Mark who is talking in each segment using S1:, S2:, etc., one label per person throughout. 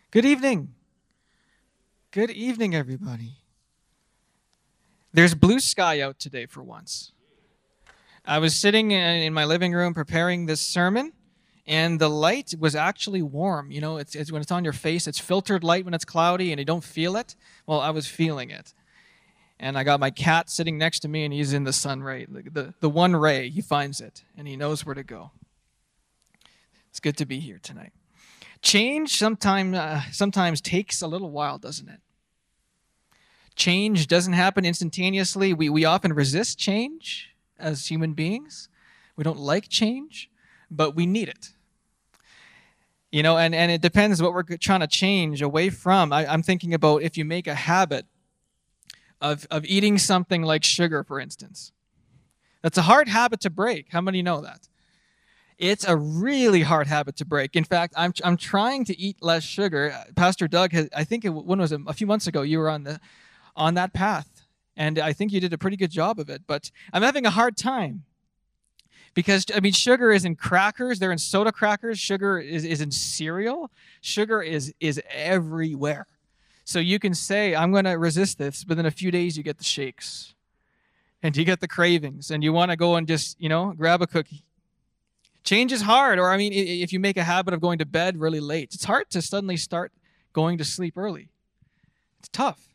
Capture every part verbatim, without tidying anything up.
S1: Good evening. Good evening, everybody. There's blue sky out today for once. I was sitting in my living room preparing this sermon, and the light was actually warm. You know, it's, it's when it's on your face, it's filtered light when it's cloudy and you don't feel it. Well, I was feeling it. And I got my cat sitting next to me, and he's in the sun ray. The, the, the one ray, he finds it, and he knows where to go. It's good to be here tonight. Change sometime, uh, sometimes takes a little while, doesn't it? Change doesn't happen instantaneously. We, we often resist change as human beings. We don't like change, but we need it. You know, and, and it depends what we're trying to change away from. I, I'm thinking about if you make a habit of, of eating something like sugar, for instance. That's a hard habit to break. How many know that? It's a really hard habit to break. In fact, I'm I'm trying to eat less sugar. Pastor Doug, has, I think it, when was it? A few months ago, you were on the on that path, and I think you did a pretty good job of it. But I'm having a hard time because I mean, sugar is in crackers. They're in soda crackers. Sugar is, is in cereal. Sugar is is everywhere. So you can say, I'm going to resist this, but in a few days you get the shakes, and you get the cravings, and you want to go and just you know grab a cookie. Change is hard, or I mean, if you make a habit of going to bed really late, it's hard to suddenly start going to sleep early. It's tough.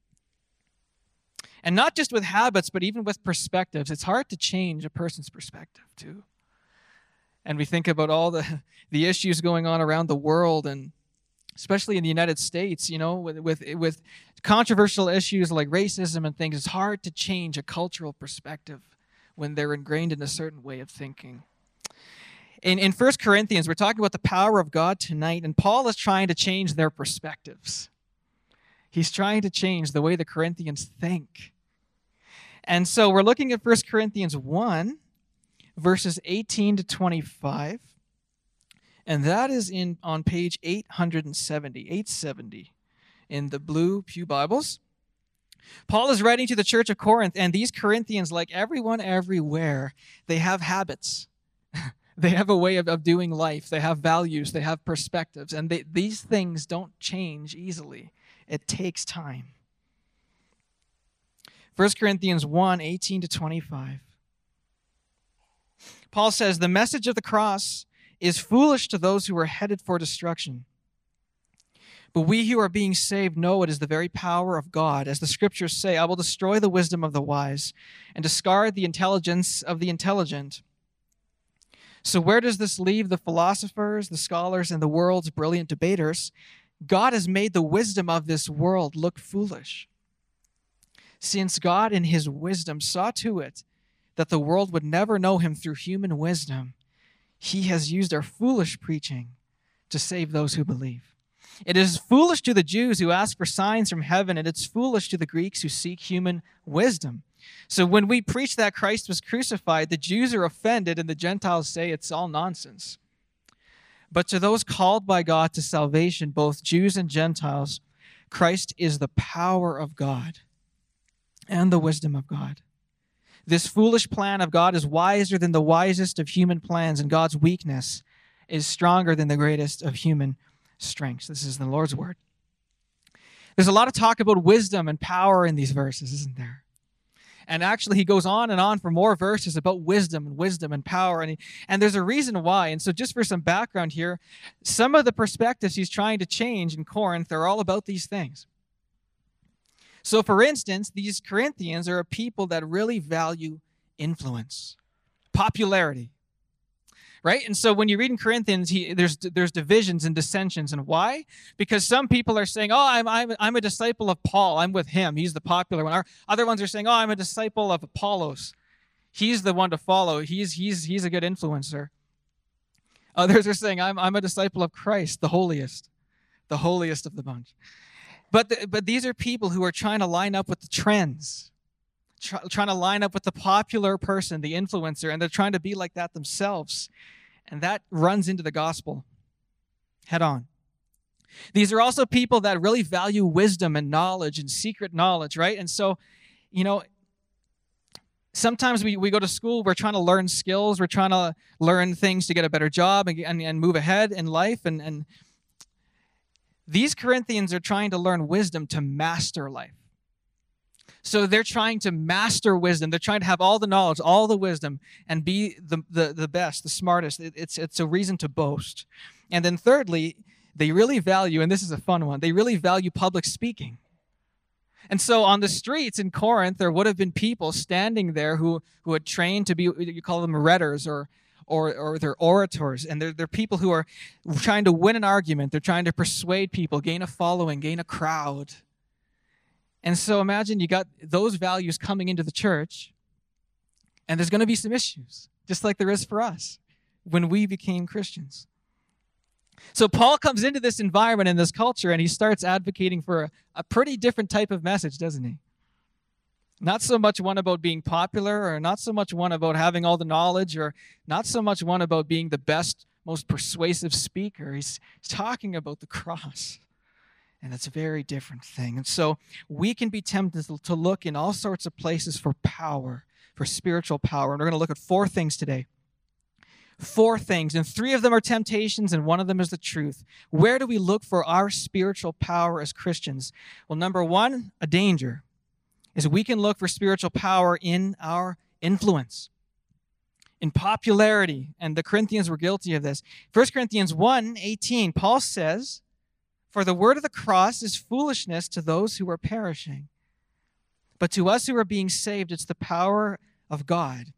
S1: And not just with habits, but even with perspectives. It's hard to change a person's perspective, too. And we think about all the, the issues going on around the world, and especially in the United States, you know, with, with, with controversial issues like racism and things, it's hard to change a cultural perspective when they're ingrained in a certain way of thinking. In, in First Corinthians, we're talking about the power of God tonight, and Paul is trying to change their perspectives. He's trying to change the way the Corinthians think. And so we're looking at First Corinthians one, verses eighteen to twenty-five, and that is in on page eight seventy, eight seventy in the blue Pew Bibles. Paul is writing to the church of Corinth, and these Corinthians, like everyone everywhere, they have habits. They have a way of, of doing life. They have values. They have perspectives. And they, these things don't change easily. It takes time. First Corinthians one, eighteen to twenty-five. Paul says, the message of the cross is foolish to those who are headed for destruction. But we who are being saved know it is the very power of God. As the scriptures say, I will destroy the wisdom of the wise and discard the intelligence of the intelligent. So where does this leave the philosophers, the scholars, and the world's brilliant debaters? God has made the wisdom of this world look foolish. Since God in his wisdom saw to it that the world would never know him through human wisdom, he has used our foolish preaching to save those who believe. It is foolish to the Jews who ask for signs from heaven, and it's foolish to the Greeks who seek human wisdom. So when we preach that Christ was crucified, the Jews are offended and the Gentiles say it's all nonsense. But to those called by God to salvation, both Jews and Gentiles, Christ is the power of God and the wisdom of God. This foolish plan of God is wiser than the wisest of human plans, and God's weakness is stronger than the greatest of human strengths. This is the Lord's word. There's a lot of talk about wisdom and power in these verses, isn't there? And actually, he goes on and on for more verses about wisdom and wisdom and power. And, he, and there's a reason why. And so just for some background here, some of the perspectives he's trying to change in Corinth are all about these things. So for instance, these Corinthians are a people that really value influence, popularity. Right? And so when you read in Corinthians, he, there's there's divisions and dissensions. And why? Because some people are saying, oh, I'm, I'm, I'm a disciple of Paul. I'm with him. He's the popular one. Our, other ones are saying, oh, I'm a disciple of Apollos. He's the one to follow. He's, he's, he's a good influencer. Others are saying, I'm, I'm a disciple of Christ, the holiest, the holiest of the bunch. But, the, but these are people who are trying to line up with the trends, try, trying to line up with the popular person, the influencer, and they're trying to be like that themselves. And that runs into the gospel head on. These are also people that really value wisdom and knowledge and secret knowledge, right? And so, you know, sometimes we, we go to school, we're trying to learn skills, we're trying to learn things to get a better job and, and, and move ahead in life. And, and These Corinthians are trying to learn wisdom to master life. So they're trying to master wisdom. They're trying to have all the knowledge, all the wisdom, and be the, the, the best, the smartest. It, it's, it's a reason to boast. And then thirdly, they really value, and this is a fun one, they really value public speaking. And so on the streets in Corinth, there would have been people standing there who, who had trained to be, you call them rhetors, or or or they're orators. And they're, they're people who are trying to win an argument. They're trying to persuade people, gain a following, gain a crowd. And so imagine you got those values coming into the church, and there's going to be some issues, just like there is for us when we became Christians. So Paul comes into this environment, in this culture, and he starts advocating for a, a pretty different type of message, doesn't he? Not so much one about being popular, or not so much one about having all the knowledge, or not so much one about being the best, most persuasive speaker. He's, he's talking about the cross. And it's a very different thing. And so we can be tempted to look in all sorts of places for power, for spiritual power. And we're going to look at four things today. Four things. And three of them are temptations, and one of them is the truth. Where do we look for our spiritual power as Christians? Well, number one, a danger, is we can look for spiritual power in our influence, in popularity. And the Corinthians were guilty of this. First Corinthians one eighteen, Paul says, "For the word of the cross is foolishness to those who are perishing. But to us who are being saved, it's the power of God."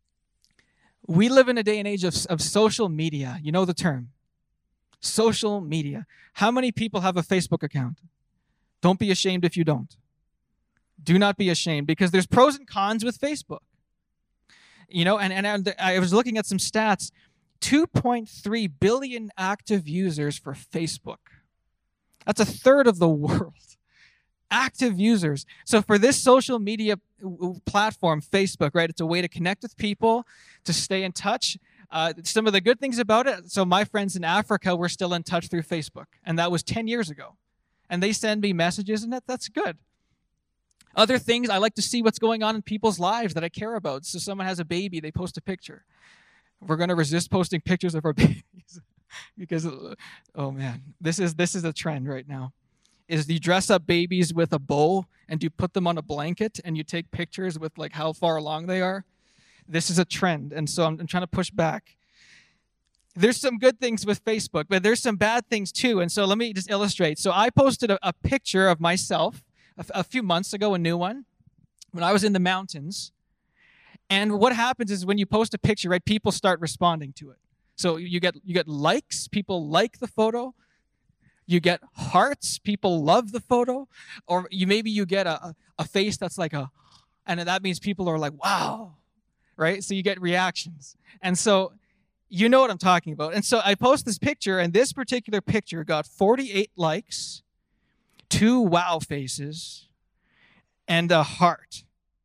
S1: We live in a day and age of, of social media. You know the term. Social media. How many people have a Facebook account? Don't be ashamed if you don't. Do not be ashamed, because there's pros and cons with Facebook. You know, and, and I was looking at some stats. two point three billion active users for Facebook. That's a third of the world. Active users. So for this social media platform, Facebook, right, it's a way to connect with people, to stay in touch. Uh, some of the good things about it, so my friends in Africa were still in touch through Facebook, and that was ten years ago. And they send me messages, and that, that's good. Other things, I like to see what's going on in people's lives that I care about. So someone has a baby, they post a picture. We're going to resist posting pictures of our babies. Because, oh man, this is this is a trend right now. Is you dress up babies with a bow, and you put them on a blanket, and you take pictures with like how far along they are. This is a trend, and so I'm, I'm trying to push back. There's some good things with Facebook, but there's some bad things too. And so let me just illustrate. So I posted a, a picture of myself a, a few months ago, a new one, when I was in the mountains. And what happens is when you post a picture, right, people start responding to it. So you get you get likes, people like the photo. You get hearts, people love the photo. Or you maybe you get a, a face that's like a, and that means people are like, wow, right? So you get reactions. And so you know what I'm talking about. And so I post this picture, and this particular picture got forty-eight likes, two wow faces, and a heart.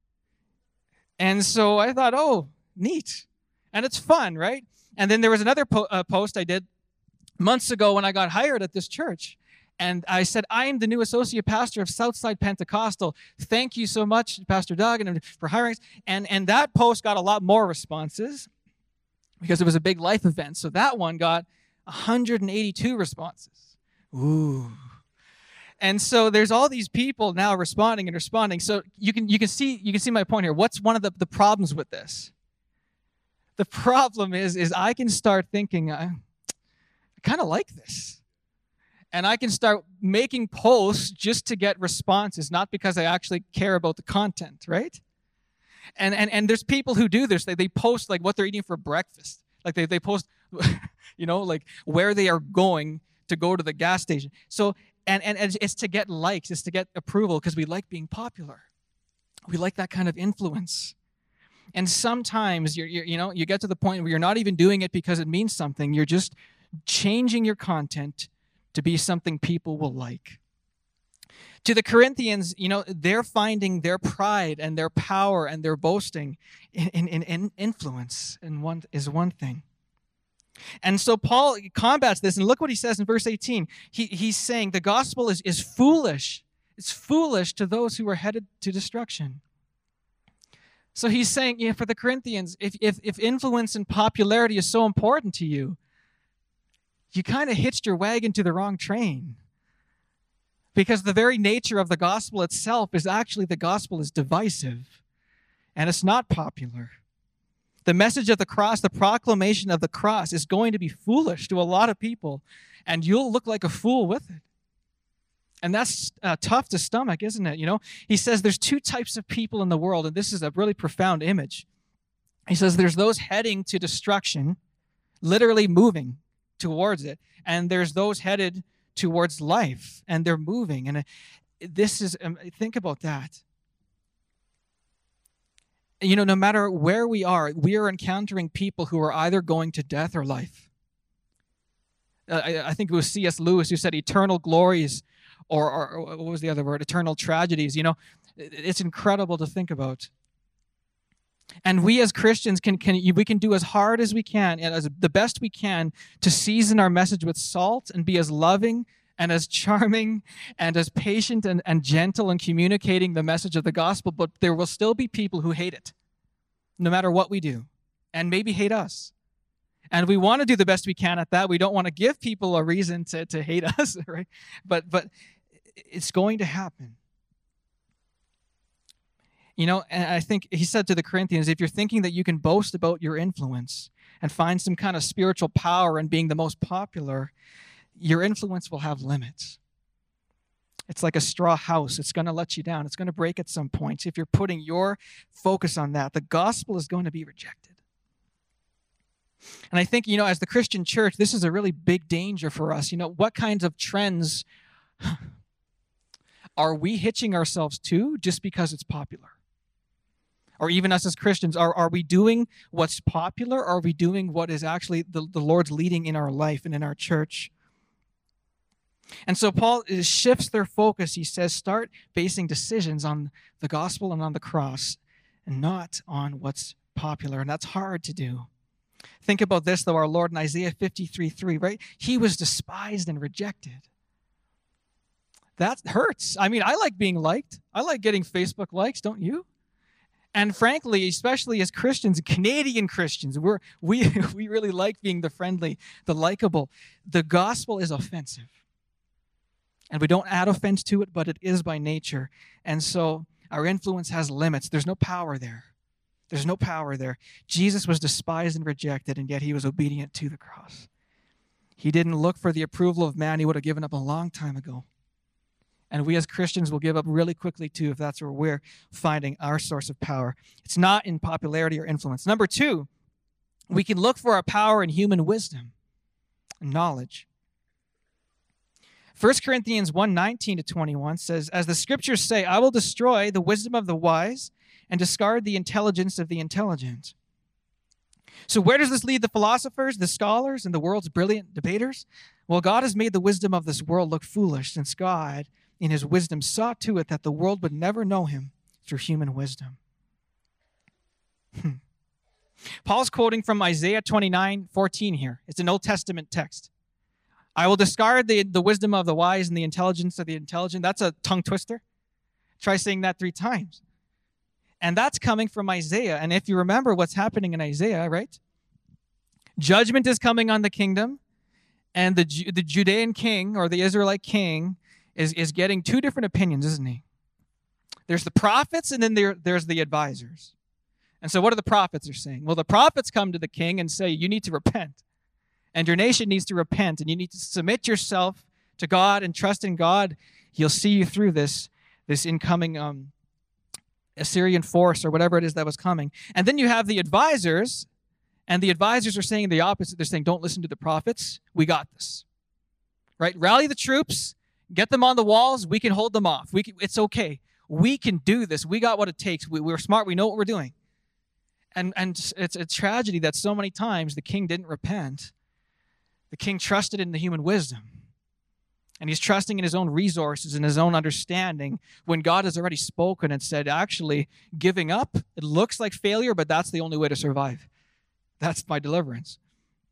S1: And so I thought, oh, neat. And it's fun, right? And then there was another po- uh, post I did months ago when I got hired at this church. And I said, I am the new associate pastor of Southside Pentecostal. Thank you so much, Pastor Doug, and for hiring us. And, and that post got a lot more responses because it was a big life event. So that one got one hundred eighty-two responses. Ooh. And so there's all these people now responding and responding. So you can you can see you can see my point here. What's one of the, the problems with this? The problem is, is I can start thinking, I, I kind of like this. And I can start making posts just to get responses, not because I actually care about the content, right? And and and there's people who do this. They they post like what they're eating for breakfast. Like they, they post, you know, like where they are going to go to the gas station. So and and it's to get likes, it's to get approval, because we like being popular. We like that kind of influence. And sometimes, you're, you're, you know, you get to the point where you're not even doing it because it means something. You're just changing your content to be something people will like. To the Corinthians, you know, they're finding their pride and their power and their boasting in, in, in influence in one, is one thing. And so Paul combats this, and look what he says in verse eighteen. He, he's saying the gospel is, is foolish. It's foolish to those who are headed to destruction. So he's saying, yeah, for the Corinthians, if, if, if influence and popularity is so important to you, you kind of hitched your wagon to the wrong train. Because the very nature of the gospel itself is actually the gospel is divisive, and it's not popular. The message of the cross, the proclamation of the cross, is going to be foolish to a lot of people, and you'll look like a fool with it. And that's uh, tough to stomach, isn't it? You know, he says there's two types of people in the world, and this is a really profound image. He says there's those heading to destruction, literally moving towards it, and there's those headed towards life, and they're moving. And this is, um, think about that. You know, no matter where we are, we are encountering people who are either going to death or life. Uh, I, I think it was C S Lewis who said eternal glories, or, or, or what was the other word? Eternal tragedies. You know, it's incredible to think about. And we as Christians can, can we can do as hard as we can and as the best we can to season our message with salt and be as loving and as charming and as patient and, and gentle in communicating the message of the gospel, but there will still be people who hate it, no matter what we do, and maybe hate us. And we want to do the best we can at that. We don't want to give people a reason to, to hate us, right? But but it's going to happen. You know, and I think he said to the Corinthians, if you're thinking that you can boast about your influence and find some kind of spiritual power in being the most popular, your influence will have limits. It's like a straw house. It's going to let you down. It's going to break at some point. If you're putting your focus on that, the gospel is going to be rejected. And I think, you know, as the Christian church, this is a really big danger for us. You know, what kinds of trends are we hitching ourselves to just because it's popular? Or even us as Christians, are, are we doing what's popular, or are we doing what is actually the, the Lord's leading in our life and in our church? And so Paul shifts their focus. He says, start basing decisions on the gospel and on the cross and not on what's popular. And that's hard to do. Think about this, though, our Lord in Isaiah fifty-three three, right? He was despised and rejected. That hurts. I mean, I like being liked. I like getting Facebook likes, don't you? And frankly, especially as Christians, Canadian Christians, we're, we we really like being the friendly, the likable. The gospel is offensive. And we don't add offense to it, but it is by nature. And so our influence has limits. There's no power there. There's no power there. Jesus was despised and rejected, and yet he was obedient to the cross. He didn't look for the approval of man. He would have given up a long time ago. And we as Christians will give up really quickly too if that's where we're finding our source of power. It's not in popularity or influence. Number two, we can look for our power in human wisdom and knowledge. First Corinthians one nineteen to twenty-one says, as the scriptures say, I will destroy the wisdom of the wise and discard the intelligence of the intelligent. So where does this lead the philosophers, the scholars, and the world's brilliant debaters? Well, God has made the wisdom of this world look foolish, since God, in his wisdom, saw to it that the world would never know him through human wisdom. Hmm. Paul's quoting from Isaiah twenty-nine fourteen here. It's an Old Testament text. I will discard the, the wisdom of the wise and the intelligence of the intelligent. That's a tongue twister. Try saying that three times. And that's coming from Isaiah. And if you remember what's happening in Isaiah, right? Judgment is coming on the kingdom, and the the Judean king, or the Israelite king, is, is getting two different opinions, isn't he? There's the prophets, and then there, there's the advisors. And so what are the prophets are saying? Well, the prophets come to the king and say, you need to repent. And your nation needs to repent, and you need to submit yourself to God and trust in God. He'll see you through this, this incoming um, Assyrian force or whatever it is that was coming. And then you have the advisors, and the advisors are saying the opposite. They're saying, don't listen to the prophets. We got this. Right? Rally the troops. Get them on the walls. We can hold them off. We can, it's okay. We can do this. We got what it takes. We, we're smart. We know what we're doing. And, and it's a tragedy that so many times the king didn't repent. The king trusted in the human wisdom. And he's trusting in his own resources and his own understanding when God has already spoken and said, actually, giving up, it looks like failure, but that's the only way to survive. That's my deliverance.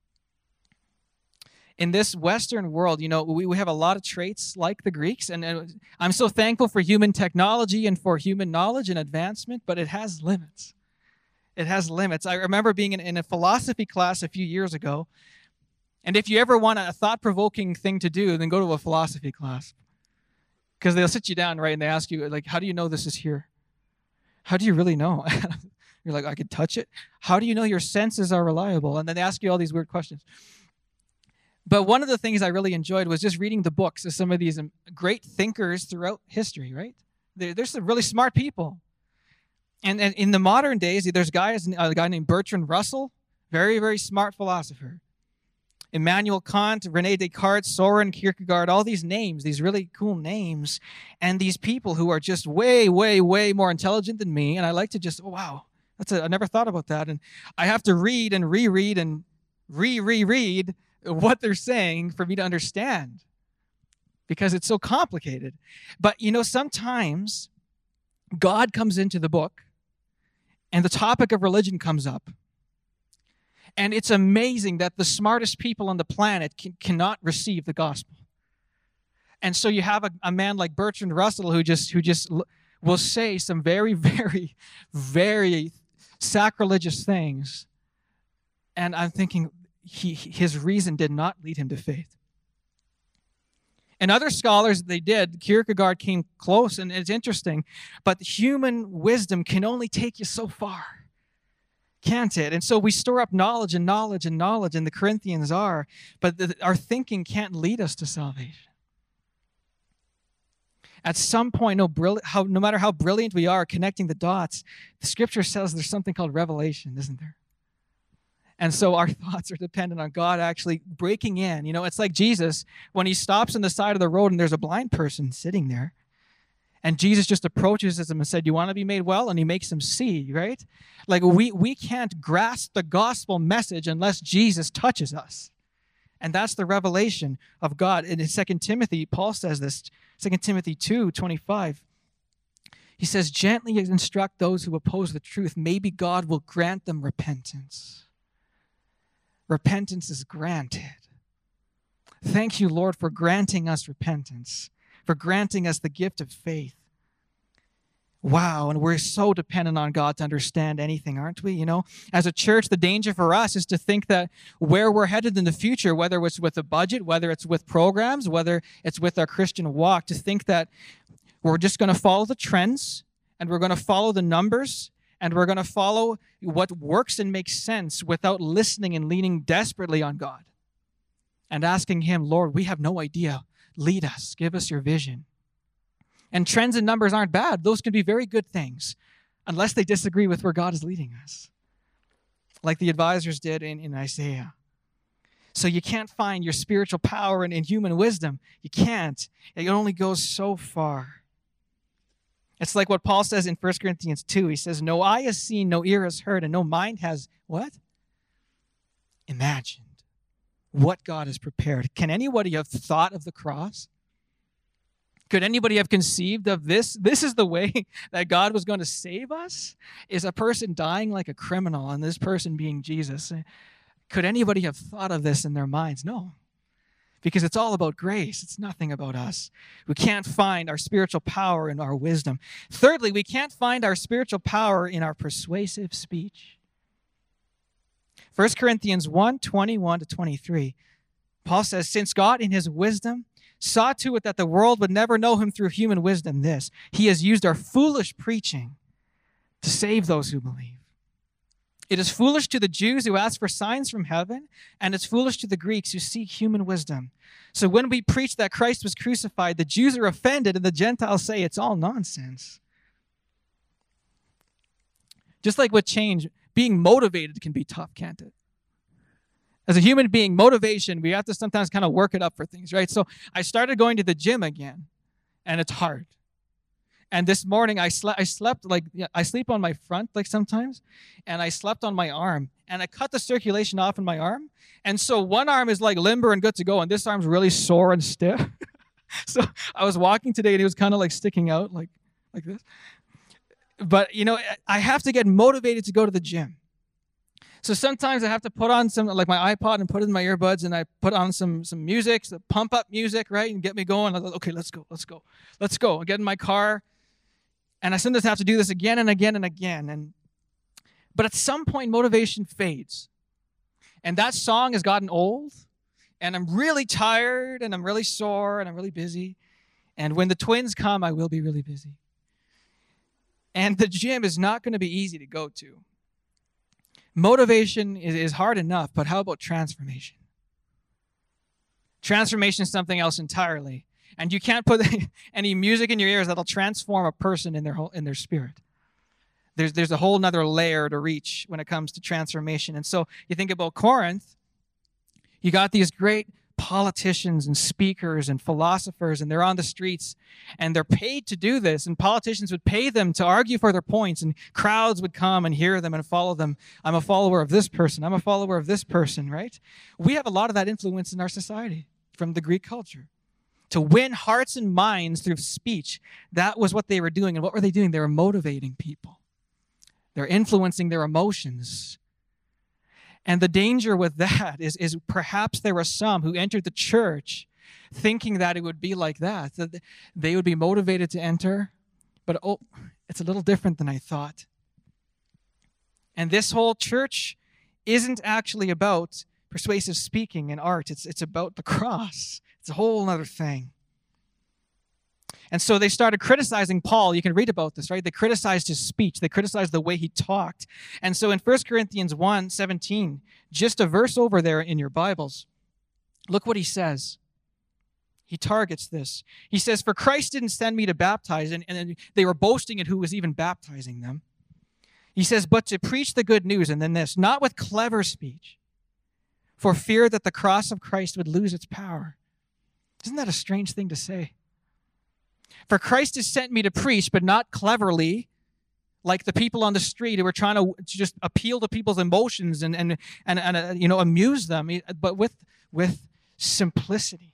S1: In this Western world, you know, we, we have a lot of traits like the Greeks. And, and I'm so thankful for human technology and for human knowledge and advancement, but it has limits. It has limits. I remember being in, in a philosophy class a few years ago. And if you ever want a thought-provoking thing to do, then go to a philosophy class. Because they'll sit you down, right, and they ask you, like, how do you know this is here? How do you really know? You're like, I could touch it. How do you know your senses are reliable? And then they ask you all these weird questions. But one of the things I really enjoyed was just reading the books of some of these great thinkers throughout history, right? There's some really smart people. And, and in the modern days, there's guys, a guy named Bertrand Russell, very, very smart philosopher. Immanuel Kant, René Descartes, Soren Kierkegaard, all these names, these really cool names, and these people who are just way, way, way more intelligent than me. And I like to just, oh, wow, that's a, I never thought about that. And I have to read and reread and re-reread what they're saying for me to understand because it's so complicated. But, you know, sometimes God comes into the book and the topic of religion comes up. And it's amazing that the smartest people on the planet can, cannot receive the gospel. And so you have a, a man like Bertrand Russell who just who just will say some very, very, very sacrilegious things. And I'm thinking he, his reason did not lead him to faith. And other scholars, they did. Kierkegaard came close, and it's interesting. But human wisdom can only take you so far. Can't it? And so we store up knowledge and knowledge and knowledge, and the Corinthians are, but the, our thinking can't lead us to salvation. At some point, no, brill- how, no matter how brilliant we are connecting the dots, the Scripture says there's something called revelation, isn't there? And so our thoughts are dependent on God actually breaking in. You know, it's like Jesus, when he stops on the side of the road and there's a blind person sitting there, and Jesus just approaches him and said, "You want to be made well?" And he makes him see, right? Like we we can't grasp the gospel message unless Jesus touches us. And that's the revelation of God. And in Second Timothy, Paul says this, Second Timothy two twenty-five. He says, "Gently instruct those who oppose the truth. Maybe God will grant them repentance." Repentance is granted. Thank you, Lord, for granting us repentance, for granting us the gift of faith. Wow, and we're so dependent on God to understand anything, aren't we? You know, as a church, the danger for us is to think that where we're headed in the future, whether it's with a budget, whether it's with programs, whether it's with our Christian walk, to think that we're just going to follow the trends and we're going to follow the numbers and we're going to follow what works and makes sense without listening and leaning desperately on God and asking him, "Lord, we have no idea. Lead us. Give us your vision." And trends and numbers aren't bad. Those can be very good things unless they disagree with where God is leading us, like the advisors did in, in Isaiah. So you can't find your spiritual power in, in human wisdom. You can't. It only goes so far. It's like what Paul says in First Corinthians two. He says, "No eye has seen, no ear has heard, and no mind has," what? "Imagined what God has prepared." Can anybody have thought of the cross? Could anybody have conceived of this? This is the way that God was going to save us? Is a person dying like a criminal and this person being Jesus? Could anybody have thought of this in their minds? No. Because it's all about grace. It's nothing about us. We can't find our spiritual power in our wisdom. Thirdly, we can't find our spiritual power in our persuasive speech. First Corinthians one, twenty-one to twenty-three. Paul says, "Since God in his wisdom saw to it that the world would never know him through human wisdom, this, he has used our foolish preaching to save those who believe. It is foolish to the Jews who ask for signs from heaven, and it's foolish to the Greeks who seek human wisdom. So when we preach that Christ was crucified, the Jews are offended and the Gentiles say it's all nonsense." Just like with change, being motivated can be tough, can't it? As a human being, motivation, we have to sometimes kind of work it up for things, right? So I started going to the gym again, and it's hard. And this morning, I, sle- I slept, like, I sleep on my front, like, sometimes, and I slept on my arm, and I cut the circulation off in my arm, and so one arm is, like, limber and good to go, and this arm's really sore and stiff. So I was walking today, and it was kind of, like, sticking out, like, like this. But, you know, I have to get motivated to go to the gym. So sometimes I have to put on some, like my iPod and put it in my earbuds, and I put on some some music, some pump up music, right, and get me going. I go, okay, let's go, let's go, let's go. I get in my car, and I sometimes have to do this again and again and again. And but at some point, motivation fades, and that song has gotten old, and I'm really tired, and I'm really sore, and I'm really busy, And when the twins come, I will be really busy. And the gym is not going to be easy to go to. Motivation is, is hard enough, but how about transformation? Transformation is something else entirely. And you can't put any music in your ears that'll transform a person in their whole, in their spirit. There's, there's a whole nother layer to reach when it comes to transformation. And so you think about Corinth, you got these great politicians and speakers and philosophers, and they're on the streets, and they're paid to do this, and politicians would pay them to argue for their points, and crowds would come and hear them and follow them. I'm a follower of this person. I'm a follower of this person, right? We have a lot of that influence in our society from the Greek culture. To win hearts and minds through speech, that was what they were doing. And what were they doing? They were motivating people. They're influencing their emotions. And the danger with that is, is perhaps there were some who entered the church thinking that it would be like that, that they would be motivated to enter, but oh, it's a little different than I thought. And this whole church isn't actually about persuasive speaking and art. It's, it's about the cross. It's a whole other thing. And so they started criticizing Paul. You can read about this, right? They criticized his speech. They criticized the way he talked. And so in First Corinthians one seventeen, just a verse over there in your Bibles, look what he says. He targets this. He says, for Christ didn't send me to baptize, and, and they were boasting at who was even baptizing them. He says, but to preach the good news, and then this, not with clever speech, for fear that the cross of Christ would lose its power. Isn't that a strange thing to say? For Christ has sent me to preach, but not cleverly, like the people on the street who were trying to just appeal to people's emotions and and and, and uh, you know, amuse them, but with with simplicity.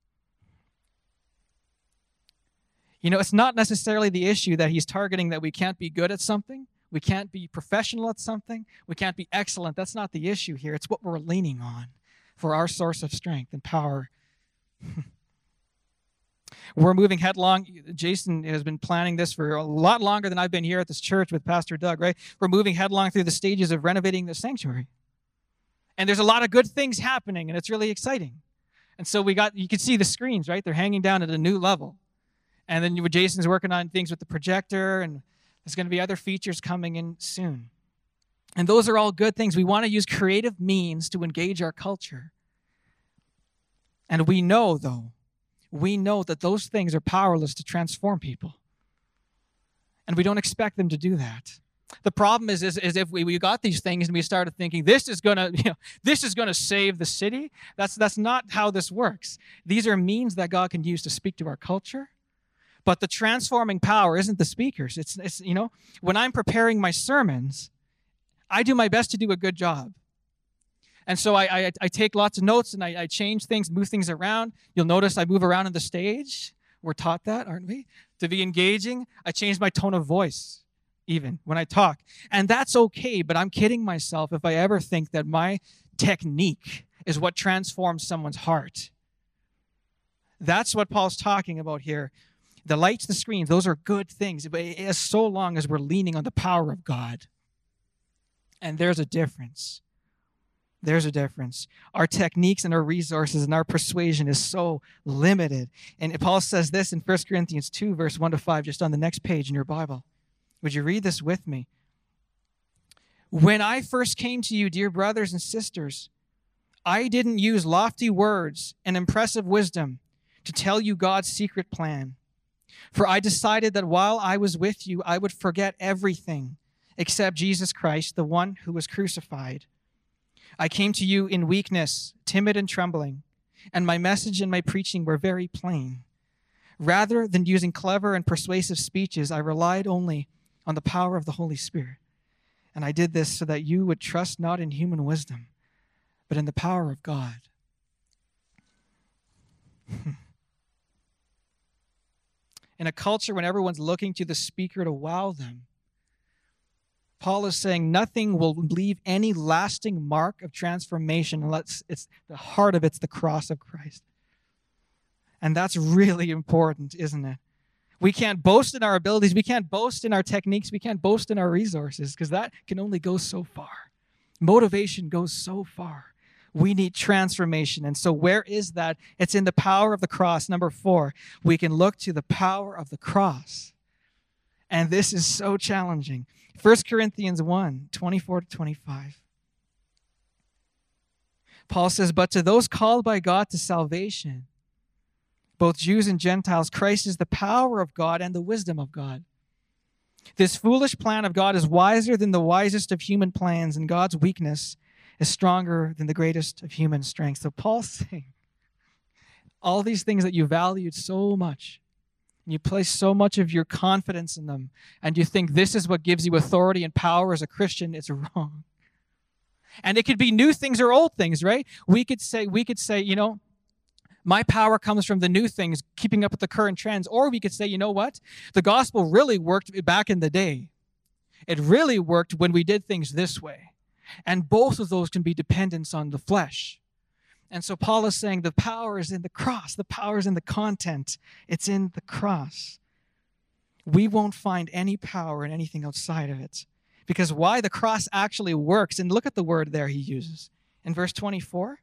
S1: You know, it's not necessarily the issue that he's targeting that we can't be good at something, we can't be professional at something, we can't be excellent. That's not the issue here. It's what we're leaning on for our source of strength and power. We're moving headlong. Jason has been planning this for a lot longer than I've been here at this church with Pastor Doug, right? We're moving headlong through the stages of renovating the sanctuary. And there's a lot of good things happening, and it's really exciting. And so we got, you can see the screens, right? They're hanging down at a new level. And then Jason's working on things with the projector, and there's going to be other features coming in soon. And those are all good things. We want to use creative means to engage our culture. And we know, though, we know that those things are powerless to transform people. And we don't expect them to do that. The problem is, is, is if we, we got these things and we started thinking, this is gonna, you know, this is gonna save the city. That's that's not how this works. These are means that God can use to speak to our culture. But the transforming power isn't the speakers. It's, it's you know, when I'm preparing my sermons, I do my best to do a good job. And so I, I, I take lots of notes, and I, I change things, move things around. You'll notice I move around on the stage. We're taught that, aren't we? To be engaging. I change my tone of voice even when I talk. And that's okay, but I'm kidding myself if I ever think that my technique is what transforms someone's heart. That's what Paul's talking about here. The lights, the screens, those are good things, but as so long as we're leaning on the power of God. And there's a difference. There's a difference. Our techniques and our resources and our persuasion is so limited. And Paul says this in First Corinthians two, verse one to five, just on the next page in your Bible. Would you read this with me? When I first came to you, dear brothers and sisters, I didn't use lofty words and impressive wisdom to tell you God's secret plan. For I decided that while I was with you, I would forget everything except Jesus Christ, the one who was crucified. I came to you in weakness, timid and trembling, and my message and my preaching were very plain. Rather than using clever and persuasive speeches, I relied only on the power of the Holy Spirit. And I did this so that you would trust not in human wisdom, but in the power of God. In a culture when everyone's looking to the speaker to wow them, Paul is saying nothing will leave any lasting mark of transformation unless it's the heart of it's the cross of Christ. And that's really important, isn't it? We can't boast in our abilities. We can't boast in our techniques. We can't boast in our resources because that can only go so far. Motivation goes so far. We need transformation. And so where is that? It's in the power of the cross. Number four, we can look to the power of the cross. And this is so challenging. First Corinthians one, twenty-four to twenty-five. Paul says, but to those called by God to salvation, both Jews and Gentiles, Christ is the power of God and the wisdom of God. This foolish plan of God is wiser than the wisest of human plans, and God's weakness is stronger than the greatest of human strength. So Paul's saying, all these things that you valued so much, and you place so much of your confidence in them, and you think this is what gives you authority and power as a Christian, it's wrong. And it could be new things or old things, right? We could say, we could say, you know, my power comes from the new things, keeping up with the current trends. Or we could say, you know what? The gospel really worked back in the day. It really worked when we did things this way. And both of those can be dependence on the flesh. And so Paul is saying the power is in the cross. The power is in the content. It's in the cross. We won't find any power in anything outside of it. Because why? The cross actually works. And look at the word there he uses. In verse twenty-four,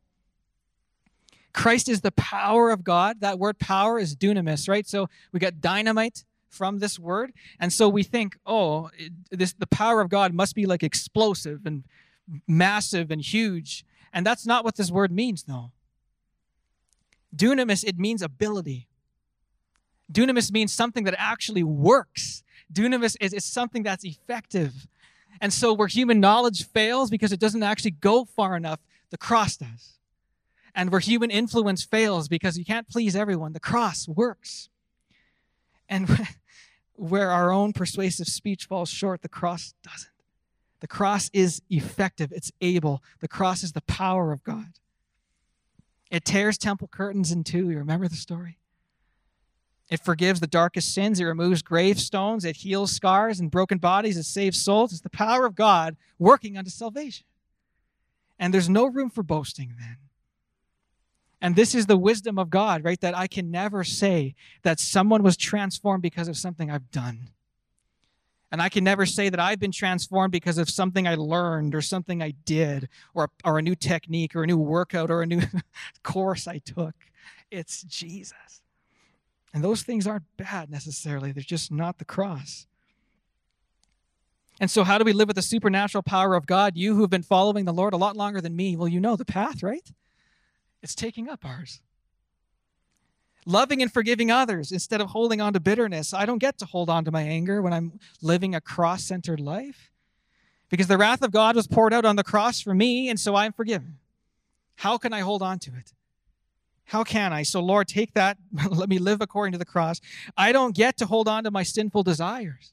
S1: Christ is the power of God. That word power is dunamis, right? So we got dynamite from this word. And so we think, oh, it, this the power of God must be like explosive and massive and huge. And that's not what this word means, though. Dunamis, it means ability. Dunamis means something that actually works. Dunamis is, is something that's effective. And so where human knowledge fails because it doesn't actually go far enough, the cross does. And where human influence fails because you can't please everyone, the cross works. And where our own persuasive speech falls short, the cross doesn't. The cross is effective. It's able. The cross is the power of God. It tears temple curtains in two. You remember the story? It forgives the darkest sins. It removes gravestones. It heals scars and broken bodies. It saves souls. It's the power of God working unto salvation. And there's no room for boasting then. And this is the wisdom of God, right? That I can never say that someone was transformed because of something I've done. And I can never say that I've been transformed because of something I learned or something I did or, or a new technique or a new workout or a new course I took. It's Jesus. And those things aren't bad necessarily. They're just not the cross. And so how do we live with the supernatural power of God? You who have been following the Lord a lot longer than me, well, you know the path, right? It's taking up ours. Loving and forgiving others instead of holding on to bitterness. I don't get to hold on to my anger when I'm living a cross-centered life because the wrath of God was poured out on the cross for me, and so I'm forgiven. How can I hold on to it? How can I? So, Lord, take that. Let me live according to the cross. I don't get to hold on to my sinful desires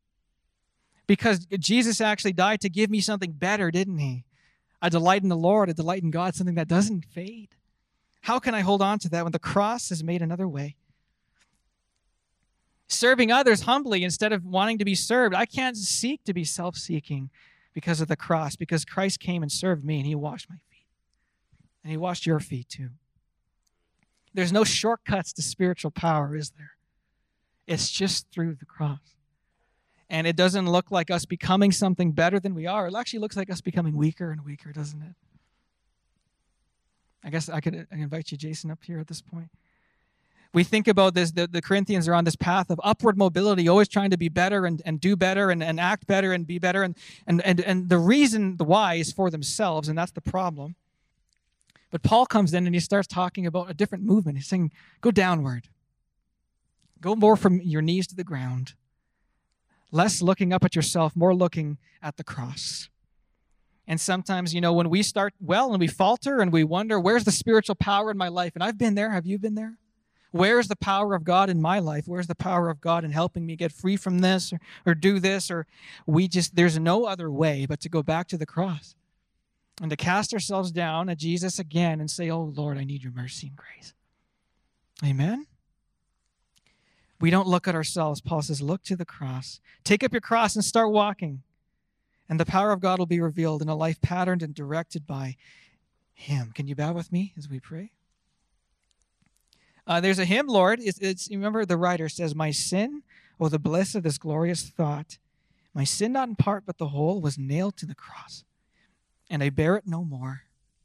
S1: because Jesus actually died to give me something better, didn't he? A delight in the Lord, a delight in God, something that doesn't fade. How can I hold on to that when the cross has made another way? Serving others humbly instead of wanting to be served. I can't seek to be self-seeking because of the cross, because Christ came and served me and he washed my feet. And he washed your feet too. There's no shortcuts to spiritual power, is there? It's just through the cross. And it doesn't look like us becoming something better than we are. It actually looks like us becoming weaker and weaker, doesn't it? I guess I could invite you, Jason, up here at this point. We think about this, the, the Corinthians are on this path of upward mobility, always trying to be better and, and do better and, and act better and be better. And, and, and, and the reason, the why, is for themselves, and that's the problem. But Paul comes in and he starts talking about a different movement. He's saying, go downward. Go more from your knees to the ground. Less looking up at yourself, more looking at the cross. And sometimes, you know, when we start well and we falter and we wonder, where's the spiritual power in my life? And I've been there. Have you been there? Where's the power of God in my life? Where's the power of God in helping me get free from this or, or do this? Or we just, there's no other way but to go back to the cross and to cast ourselves down at Jesus again and say, oh, Lord, I need your mercy and grace. Amen? We don't look at ourselves. Paul says, look to the cross. Take up your cross and start walking. And the power of God will be revealed in a life patterned and directed by him. Can you bow with me as we pray? Uh, there's a hymn, Lord. It's, it's, remember the writer says, my sin, oh, the bliss of this glorious thought. My sin, not in part, but the whole, was nailed to the cross. And I bear it no more.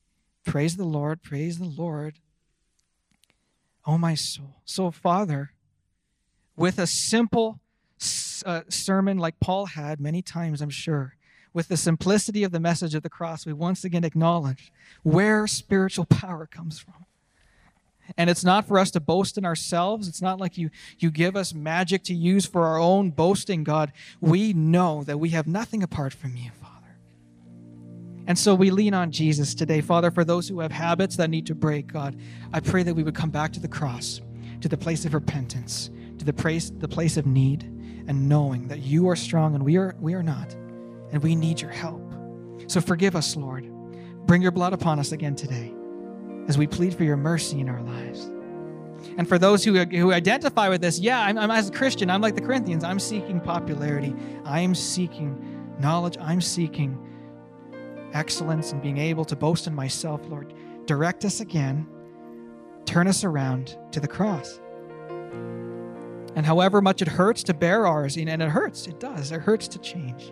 S1: Praise the Lord, praise the Lord, oh my soul. So, Father, with a simple uh, sermon like Paul had many times, I'm sure, with the simplicity of the message of the cross, we once again acknowledge where spiritual power comes from. And it's not for us to boast in ourselves. It's not like you, you give us magic to use for our own boasting, God. We know that we have nothing apart from you, Father. And so we lean on Jesus today. Father, for those who have habits that need to break, God, I pray that we would come back to the cross, to the place of repentance, to the place, the place of need, and knowing that you are strong and we are, we are not, and we need your help. So forgive us, Lord. Bring your blood upon us again today as we plead for your mercy in our lives. And for those who, who identify with this, yeah, I'm, I'm as a Christian, I'm like the Corinthians. I'm seeking popularity. I am seeking knowledge. I'm seeking excellence and being able to boast in myself. Lord, direct us again. Turn us around to the cross. And however much it hurts to bear ours, and it hurts, it does, it hurts to change.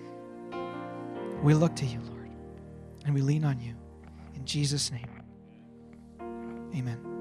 S1: We look to you, Lord, and we lean on you. In Jesus' name, amen.